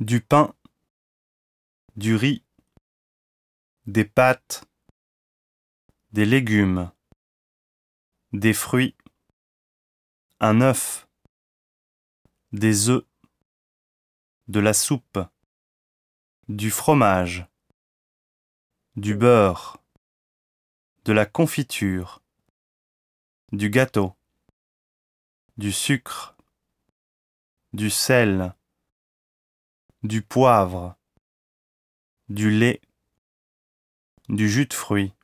du pain, du riz, des pâtes, des légumes, des fruits, un œuf, des œufs, de la soupe, du fromage, du beurre, de la confiture, du gâteau, du sucre, du sel, du poivre, du lait, du jus de fruits.